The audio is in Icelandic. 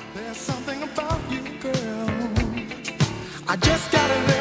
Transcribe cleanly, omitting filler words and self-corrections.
There's something about you, girl. I just gotta